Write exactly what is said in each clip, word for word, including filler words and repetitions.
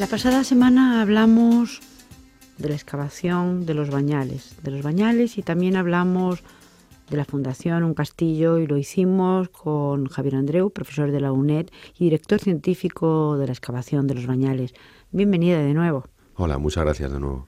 La pasada semana hablamos de la excavación de los bañales, de los bañales y también hablamos de la Fundación Un Castillo y lo hicimos con Javier Andreu, profesor de la UNED y director científico de la excavación de los bañales. Bienvenida de nuevo. Hola, muchas gracias de nuevo.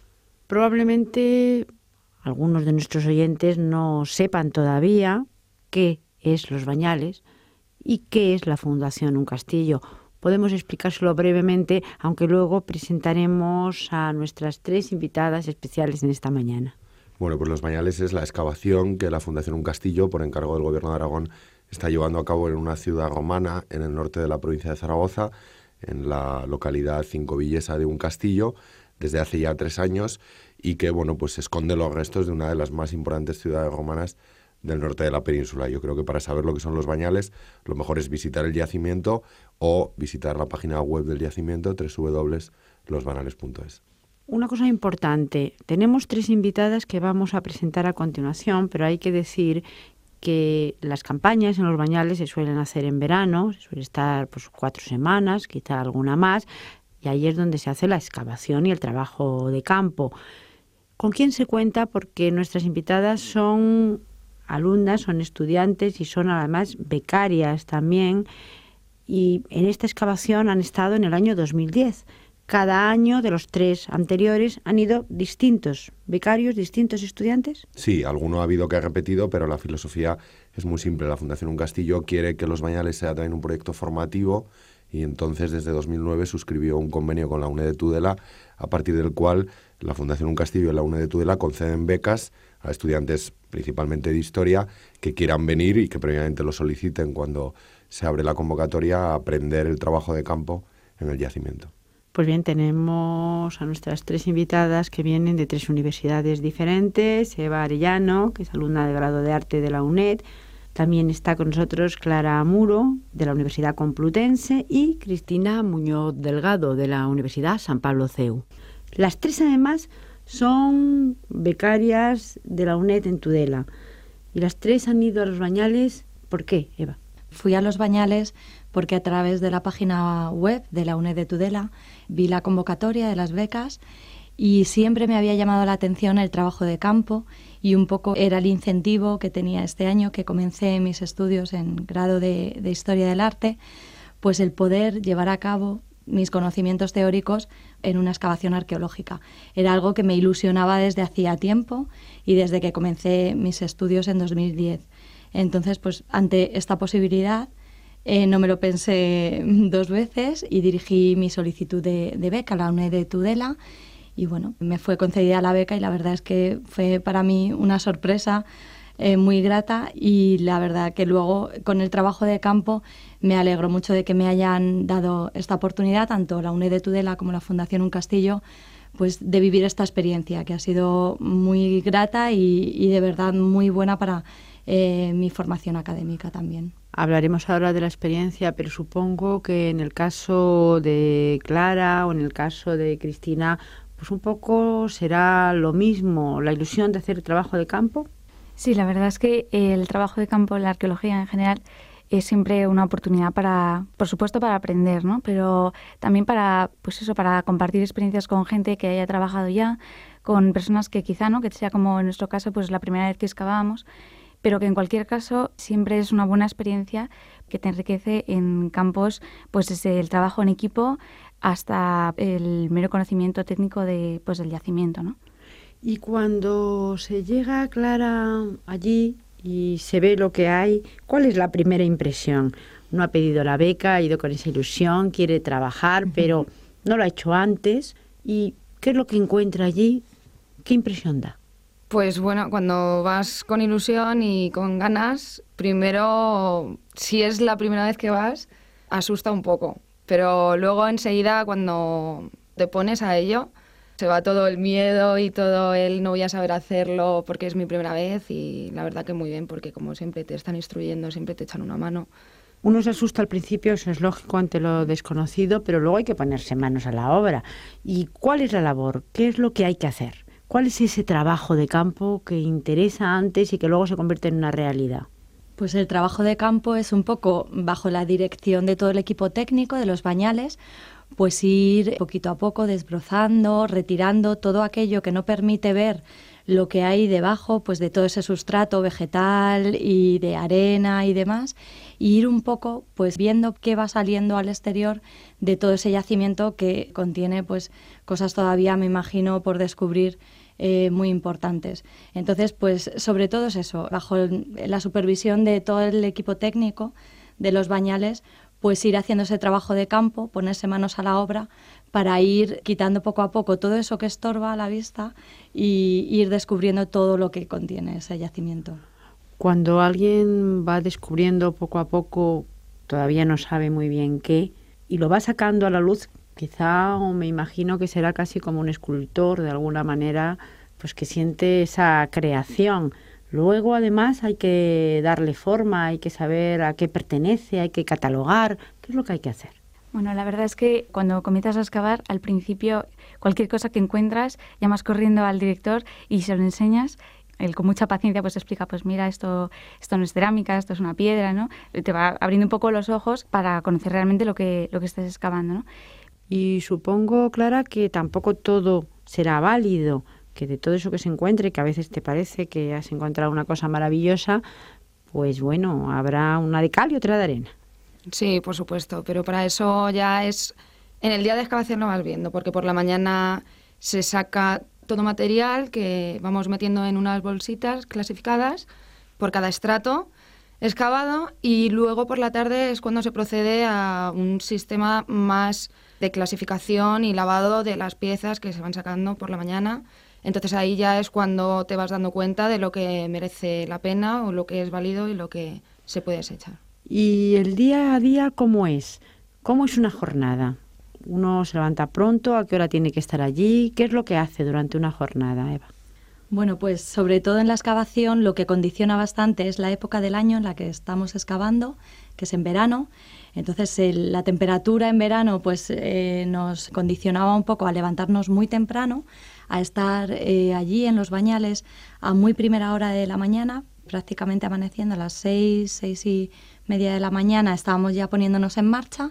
Probablemente algunos de nuestros oyentes no sepan todavía qué es los bañales y qué es la Fundación Un Castillo. Podemos explicárselo brevemente, aunque luego presentaremos a nuestras tres invitadas especiales en esta mañana. Bueno, pues los bañales es la excavación que la Fundación Un Castillo, por encargo del Gobierno de Aragón, está llevando a cabo en una ciudad romana en el norte de la provincia de Zaragoza, en la localidad cincovillesa de Un Castillo, desde hace ya tres años, y que, bueno, pues esconde los restos de una de las más importantes ciudades romanas del norte de la península. Yo creo que para saber lo que son los bañales, lo mejor es visitar el yacimiento o visitar la página web del yacimiento, doble u doble u doble u punto los banales punto es. Una cosa importante, tenemos tres invitadas que vamos a presentar a continuación, pero hay que decir que las campañas en los bañales se suelen hacer en verano, se suele estar pues cuatro semanas, quizá alguna más, y ahí es donde se hace la excavación y el trabajo de campo. ¿Con quién se cuenta? Porque nuestras invitadas son alumnas, son estudiantes y son además becarias también, y en esta excavación han estado en el año dos mil diez. Cada año de los tres anteriores han ido distintos becarios, distintos estudiantes. Sí, alguno ha habido que ha repetido, pero la filosofía es muy simple. La Fundación Un Castillo quiere que los bañales sea también un proyecto formativo y entonces desde dos mil nueve suscribió un convenio con la UNED de Tudela, a partir del cual la Fundación Un Castillo y la UNED de Tudela conceden becas a estudiantes principalmente de historia que quieran venir y que previamente lo soliciten cuando se abre la convocatoria a aprender el trabajo de campo en el yacimiento. Pues bien, tenemos a nuestras tres invitadas que vienen de tres universidades diferentes. Eva Arellano, que es alumna de grado de arte de la UNED. También está con nosotros Clara Muro, de la Universidad Complutense, y Cristina Muñoz Delgado, de la Universidad San Pablo C E U. Las tres, además, son becarias de la UNED en Tudela. Y las tres han ido a los bañales. ¿Por qué, Eva? Fui a los bañales porque a través de la página web de la UNED de Tudela vi la convocatoria de las becas y siempre me había llamado la atención el trabajo de campo y un poco era el incentivo que tenía este año que comencé mis estudios en grado de, de Historia del Arte, pues el poder llevar a cabo mis conocimientos teóricos en una excavación arqueológica. Era algo que me ilusionaba desde hacía tiempo y desde que comencé mis estudios en dos mil diez. Entonces, pues ante esta posibilidad eh, no me lo pensé dos veces y dirigí mi solicitud de, de beca a la UNED de Tudela y bueno, me fue concedida la beca y la verdad es que fue para mí una sorpresa eh, muy grata y la verdad que luego con el trabajo de campo me alegro mucho de que me hayan dado esta oportunidad, tanto la UNED de Tudela como la Fundación Un Castillo, pues de vivir esta experiencia que ha sido muy grata y, y de verdad muy buena para eh, mi formación académica también. Hablaremos ahora de la experiencia, pero supongo que en el caso de Clara o en el caso de Cristina, pues un poco será lo mismo, la ilusión de hacer trabajo de campo. Sí, la verdad es que el trabajo de campo en la arqueología en general es siempre una oportunidad para, por supuesto, para aprender, ¿no? Pero también para, pues eso, para compartir experiencias con gente que haya trabajado ya, con personas que quizá, ¿no? Que sea como en nuestro caso, pues la primera vez que excavábamos, pero que en cualquier caso siempre es una buena experiencia que te enriquece en campos, pues desde el trabajo en equipo hasta el mero conocimiento técnico de, pues, del yacimiento, ¿no? Y cuando se llega, Clara, allí y se ve lo que hay, ¿cuál es la primera impresión? Uno ha pedido la beca, ha ido con esa ilusión, quiere trabajar, pero no lo ha hecho antes. ¿Y qué es lo que encuentra allí? ¿Qué impresión da? Pues bueno, cuando vas con ilusión y con ganas, primero, si es la primera vez que vas, asusta un poco. Pero luego enseguida, cuando te pones a ello, se va todo el miedo y todo el no voy a saber hacerlo porque es mi primera vez y la verdad que muy bien porque como siempre te están instruyendo, siempre te echan una mano. Uno se asusta al principio, eso es lógico ante lo desconocido, pero luego hay que ponerse manos a la obra. ¿Y cuál es la labor? ¿Qué es lo que hay que hacer? ¿Cuál es ese trabajo de campo que interesa antes y que luego se convierte en una realidad? Pues el trabajo de campo es un poco bajo la dirección de todo el equipo técnico de los bañales, pues ir poquito a poco desbrozando, retirando todo aquello que no permite ver lo que hay debajo, pues de todo ese sustrato vegetal y de arena y demás, y ir un poco pues viendo qué va saliendo al exterior de todo ese yacimiento que contiene pues cosas todavía, me imagino, por descubrir eh, muy importantes. Entonces, pues sobre todo es eso, bajo la supervisión de todo el equipo técnico de Los Bañales, pues ir haciendo ese trabajo de campo, ponerse manos a la obra para ir quitando poco a poco todo eso que estorba a la vista y ir descubriendo todo lo que contiene ese yacimiento. Cuando alguien va descubriendo poco a poco, todavía no sabe muy bien qué, y lo va sacando a la luz, quizá o me imagino que será casi como un escultor, de alguna manera, pues que siente esa creación. Luego, además, hay que darle forma, hay que saber a qué pertenece, hay que catalogar. ¿Qué es lo que hay que hacer? Bueno, la verdad es que cuando comienzas a excavar, al principio, cualquier cosa que encuentras, llamas corriendo al director y se lo enseñas. Él con mucha paciencia pues explica, pues mira, esto, esto no es cerámica, esto es una piedra, ¿no? Te va abriendo un poco los ojos para conocer realmente lo que, lo que estás excavando, ¿no? Y supongo, Clara, que tampoco todo será válido, que de todo eso que se encuentre, que a veces te parece que has encontrado una cosa maravillosa, pues bueno, habrá una de cal y otra de arena. Sí, por supuesto, pero para eso ya es... En el día de excavación lo vas viendo, porque por la mañana se saca todo material que vamos metiendo en unas bolsitas clasificadas por cada estrato excavado, y luego por la tarde es cuando se procede a un sistema más de clasificación y lavado de las piezas que se van sacando por la mañana. Entonces ahí ya es cuando te vas dando cuenta de lo que merece la pena o lo que es válido y lo que se puede desechar. ¿Y el día a día cómo es? ¿Cómo es una jornada? ¿Uno se levanta pronto? ¿A qué hora tiene que estar allí? ¿Qué es lo que hace durante una jornada, Eva? Bueno, pues sobre todo en la excavación lo que condiciona bastante es la época del año en la que estamos excavando, que es en verano. Entonces el, la temperatura en verano pues eh, nos condicionaba un poco a levantarnos muy temprano, a estar eh, allí en Los Bañales a muy primera hora de la mañana, prácticamente amaneciendo a las seis, seis y media de la mañana estábamos ya poniéndonos en marcha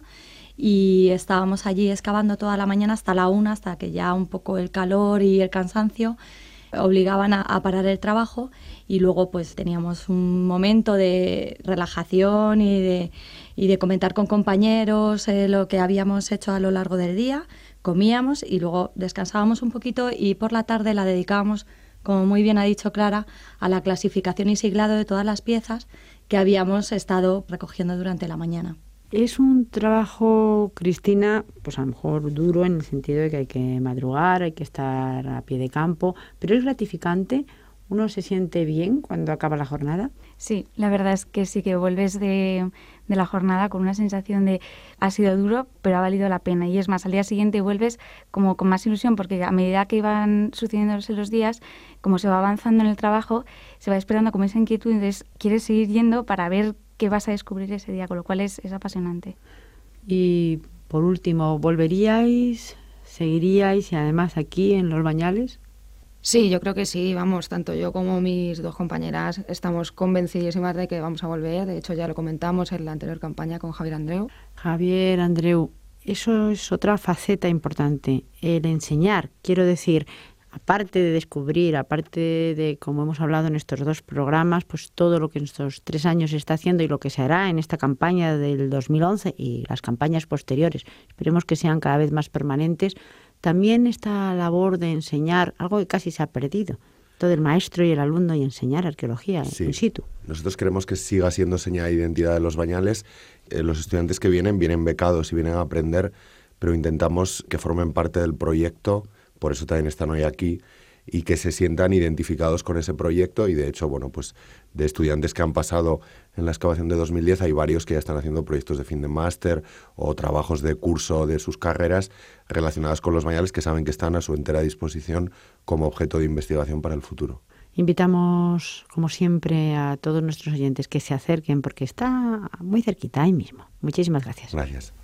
y estábamos allí excavando toda la mañana hasta la una, hasta que ya un poco el calor y el cansancio obligaban a, a parar el trabajo, y luego pues teníamos un momento de relajación y de, y de comentar con compañeros eh, lo que habíamos hecho a lo largo del día, comíamos y luego descansábamos un poquito, y por la tarde la dedicábamos, como muy bien ha dicho Clara, a la clasificación y siglado de todas las piezas que habíamos estado recogiendo durante la mañana. Es un trabajo, Cristina, pues a lo mejor duro en el sentido de que hay que madrugar, hay que estar a pie de campo, pero es gratificante. ¿Uno se siente bien cuando acaba la jornada? Sí, la verdad es que sí, que vuelves de, de la jornada con una sensación de ha sido duro, pero ha valido la pena. Y es más, al día siguiente vuelves como con más ilusión, porque a medida que iban sucediéndose los días, como se va avanzando en el trabajo, se va despertando como esa inquietud, entonces quieres seguir yendo para ver qué vas a descubrir ese día, con lo cual es, es apasionante. Y por último, ¿volveríais, seguiríais y además aquí en Los Bañales? Sí, yo creo que sí, vamos, tanto yo como mis dos compañeras estamos convencidísimas de que vamos a volver. De hecho, ya lo comentamos en la anterior campaña con Javier Andreu. Javier Andreu, eso es otra faceta importante, el enseñar. Quiero decir, aparte de descubrir, aparte de, como hemos hablado en estos dos programas, pues todo lo que en estos tres años se está haciendo y lo que se hará en esta campaña del dos mil once y las campañas posteriores, esperemos que sean cada vez más permanentes. También esta labor de enseñar, algo que casi se ha perdido, todo el maestro y el alumno, y enseñar arqueología sí. in situ. Nosotros queremos que siga siendo señal de identidad de Los Bañales. Eh, los estudiantes que vienen, vienen becados y vienen a aprender, pero intentamos que formen parte del proyecto, por eso también están hoy aquí, y que se sientan identificados con ese proyecto. Y de hecho, bueno, pues de estudiantes que han pasado en la excavación de dos mil diez, hay varios que ya están haciendo proyectos de fin de máster o trabajos de curso de sus carreras relacionadas con Los Bañales, que saben que están a su entera disposición como objeto de investigación para el futuro. Invitamos, como siempre, a todos nuestros oyentes que se acerquen porque está muy cerquita ahí mismo. Muchísimas gracias. Gracias.